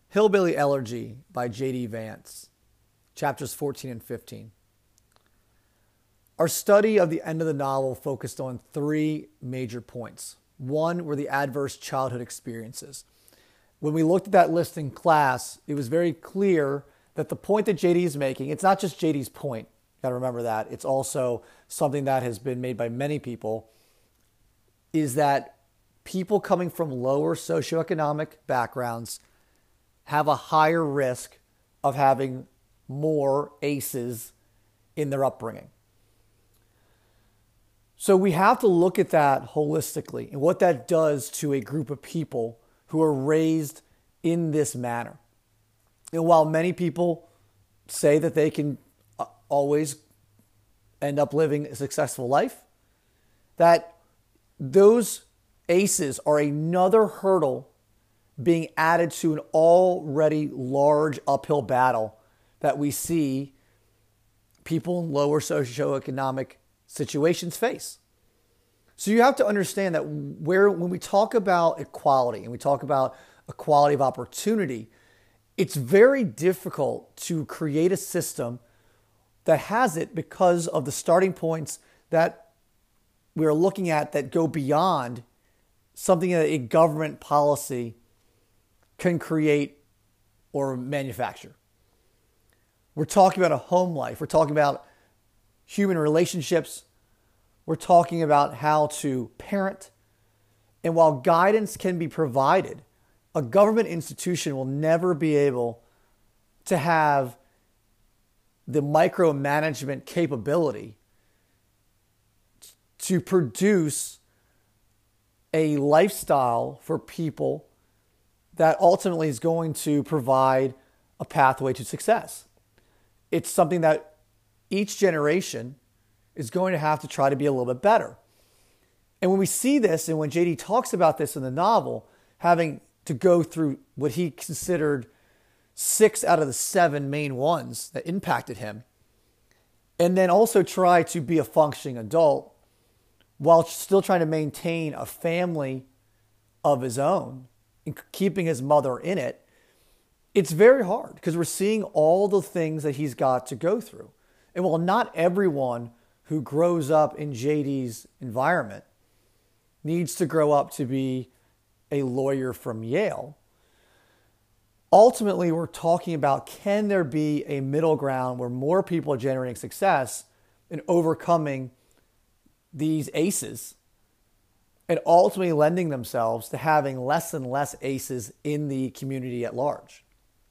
Hillbilly Elegy by J.D. Vance, chapters 14 and 15. Our study of the end of the novel focused on three major points. One were the adverse childhood experiences. When we looked at that list in class, it was very clear that the point that J.D. is making, it's not just J.D.'s point. You got to remember that. It's also something that has been made by many people, is that people coming from lower socioeconomic backgrounds have a higher risk of having more ACEs in their upbringing. So we have to look at that holistically and what that does to a group of people who are raised in this manner. And while many people say that they can always end up living a successful life, that those ACEs are another hurdle being added to an already large uphill battle that we see people in lower socioeconomic situations face. So you have to understand that when we talk about equality and we talk about equality of opportunity, it's very difficult to create a system that has it because of the starting points that we're looking at that go beyond something that a government policy can create or manufacture. We're talking about a home life. We're talking about human relationships. We're talking about how to parent. And while guidance can be provided, a government institution will never be able to have the micromanagement capability to produce a lifestyle for people that ultimately is going to provide a pathway to success. It's something that each generation is going to have to try to be a little bit better. And when we see this, and when JD talks about this in the novel, having to go through what he considered 6 out of the 7 main ones that impacted him, and then also try to be a functioning adult while still trying to maintain a family of his own and keeping his mother in it, it's very hard because we're seeing all the things that he's got to go through. And while not everyone who grows up in JD's environment needs to grow up to be a lawyer from Yale, ultimately we're talking about, can there be a middle ground where more people are generating success and overcoming these ACEs and ultimately lending themselves to having less and less ACEs in the community at large.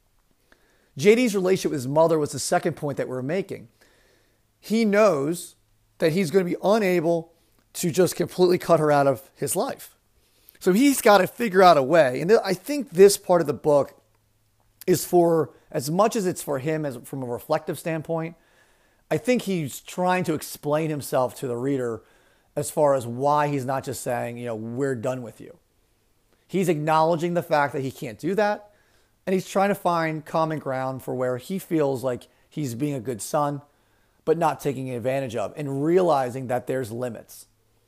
JD's relationship with his mother was the second point that we're making. He knows that he's going to be unable to just completely cut her out of his life. So he's got to figure out a way. And I think this part of the book is for, as much as it's for him as from a reflective standpoint, I think he's trying to explain himself to the reader as far as why he's not just saying, we're done with you. He's acknowledging the fact that he can't do that. And he's trying to find common ground for where he feels like he's being a good son, but not taking advantage of, and realizing that there's limits.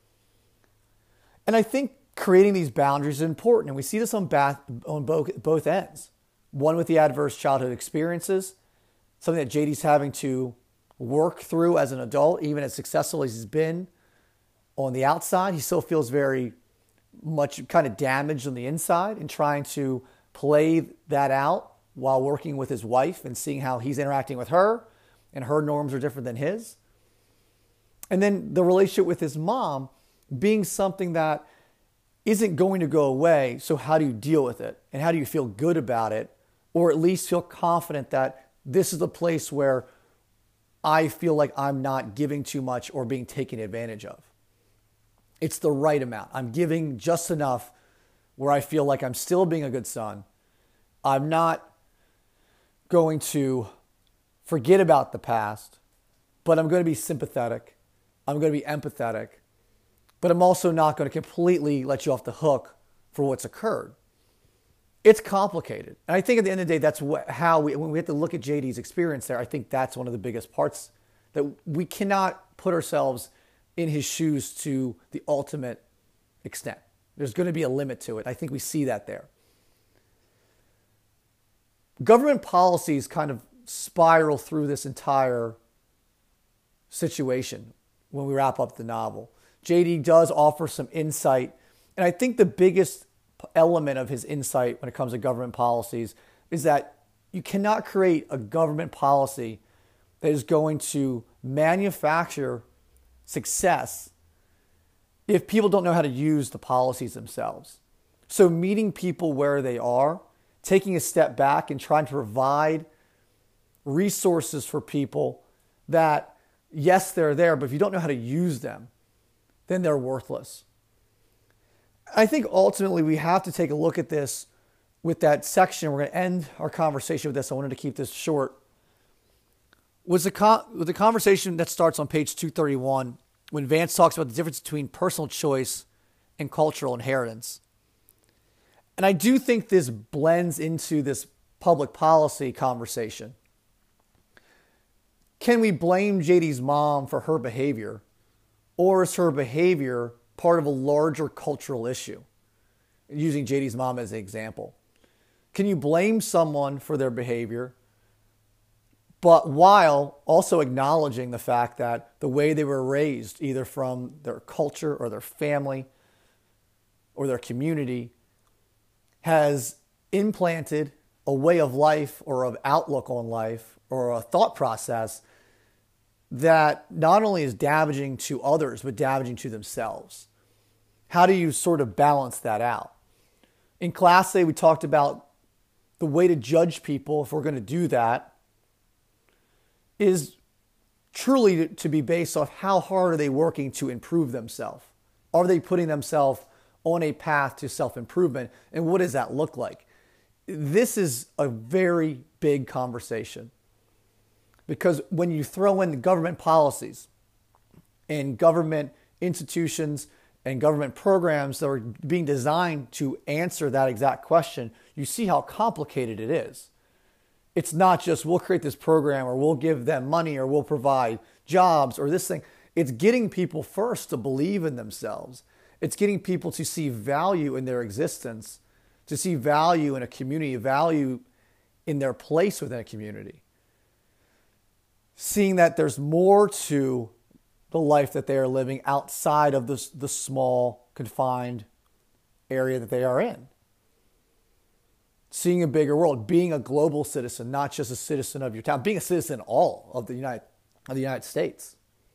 And I think creating these boundaries is important. And we see this on both ends. One with the adverse childhood experiences, something that JD's having to work through as an adult, even as successful as he's been on the outside. He still feels very much kind of damaged on the inside and trying to play that out while working with his wife and seeing how he's interacting with her and her norms are different than his. And then the relationship with his mom being something that isn't going to go away. So how do you deal with it? And how do you feel good about it? Or at least feel confident that this is the place where I feel like I'm not giving too much or being taken advantage of. It's the right amount. I'm giving just enough where I feel like I'm still being a good son. I'm not going to forget about the past, but I'm going to be sympathetic. I'm going to be empathetic, but I'm also not going to completely let you off the hook for what's occurred. It's complicated. And I think at the end of the day, that's when we have to look at JD's experience there, I think that's one of the biggest parts, that we cannot put ourselves in his shoes to the ultimate extent. There's going to be a limit to it. I think we see that there. government policies kind of spiral through this entire situation when we wrap up the novel. JD does offer some insight, and I think the biggest element of his insight when it comes to government policies is that you cannot create a government policy that is going to manufacture success if people don't know how to use the policies themselves. So meeting people where they are, taking a step back and trying to provide resources for people that, yes, they're there, but if you don't know how to use them, then they're worthless. I think ultimately we have to take a look at this with that section. We're going to end our conversation with this. I wanted to keep this short. With the conversation that starts on page 231, when Vance talks about the difference between personal choice and cultural inheritance. And I do think this blends into this public policy conversation. Can we blame JD's mom for her behavior? Or is her behavior part of a larger cultural issue? Using JD's mom as an example. Can you blame someone for their behavior, but while also acknowledging the fact that the way they were raised, either from their culture or their family or their community, has implanted a way of life or of outlook on life or a thought process that not only is damaging to others, but damaging to themselves? How do you sort of balance that out? In class today, we talked about the way to judge people, if we're going to do that, is truly to be based off how hard are they working to improve themselves? Are they putting themselves on a path to self-improvement? And what does that look like? This is a very big conversation. Because when you throw in the government policies and government institutions and government programs that are being designed to answer that exact question, you see how complicated it is. It's not just we'll create this program or we'll give them money or we'll provide jobs or this thing. It's getting people first to believe in themselves. It's getting people to see value in their existence, to see value in a community, value in their place within a community. Seeing that there's more to the life that they are living outside of the small, confined area that they are in. Seeing a bigger world, being a global citizen, not just a citizen of your town, being a citizen all of the United States.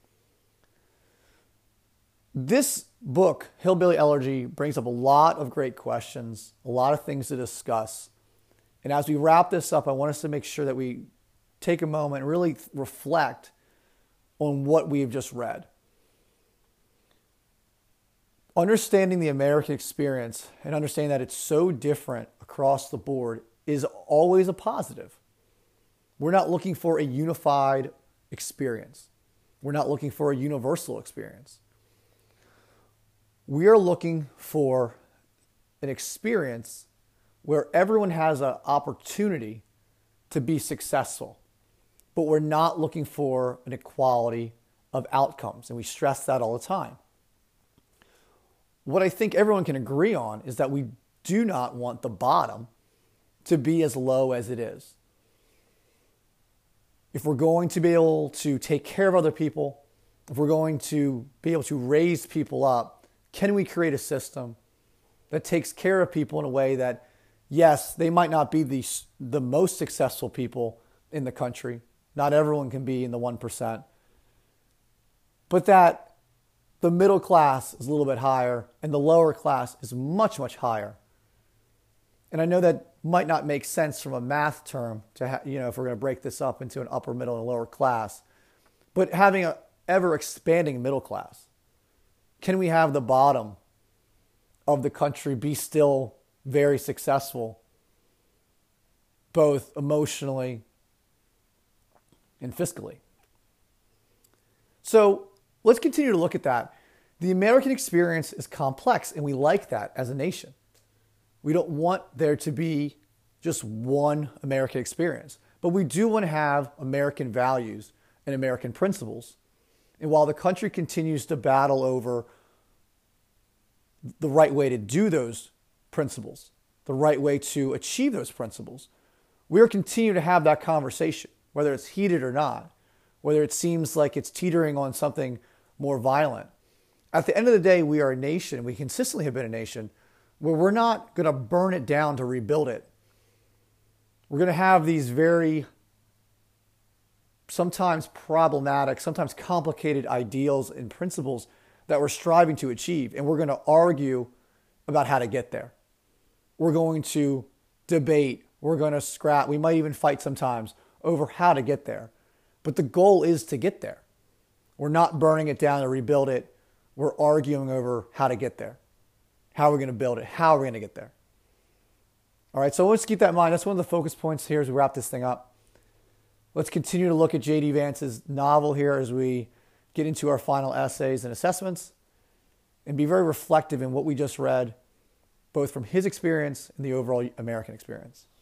This book, Hillbilly Elegy, brings up a lot of great questions, a lot of things to discuss. And as we wrap this up, I want us to make sure that we take a moment and really reflect on what we've just read. Understanding the American experience and understanding that it's so different across the board is always a positive. We're not looking for a unified experience. We're not looking for a universal experience. We are looking for an experience where everyone has an opportunity to be successful, but we're not looking for an equality of outcomes, and we stress that all the time. What I think everyone can agree on is that we do not want the bottom to be as low as it is. If we're going to be able to take care of other people, if we're going to be able to raise people up, can we create a system that takes care of people in a way that, yes, they might not be the most successful people in the country. Not everyone can be in the 1%. But that the middle class is a little bit higher and the lower class is much, much higher. And I know that might not make sense from a math term to if we're going to break this up into an upper, middle, and lower class. But having an ever expanding middle class, can we have the bottom of the country be still very successful, both emotionally and fiscally? So let's continue to look at that. The American experience is complex, and we like that as a nation. We don't want there to be just one American experience, but we do want to have American values and American principles. And while the country continues to battle over the right way to do those principles, the right way to achieve those principles, we are continuing to have that conversation, whether it's heated or not, whether it seems like it's teetering on something more violent. At the end of the day, we are a nation, we consistently have been a nation, where we're not going to burn it down to rebuild it. We're going to have these very sometimes problematic, sometimes complicated ideals and principles that we're striving to achieve. And we're going to argue about how to get there. We're going to debate. We're going to scrap. We might even fight sometimes over how to get there. But the goal is to get there. We're not burning it down to rebuild it. We're arguing over how to get there. How are we going to build it? How are we going to get there? All right, so let's keep that in mind. That's one of the focus points here as we wrap this thing up. Let's continue to look at J.D. Vance's novel here as we get into our final essays and assessments and be very reflective in what we just read, both from his experience and the overall American experience.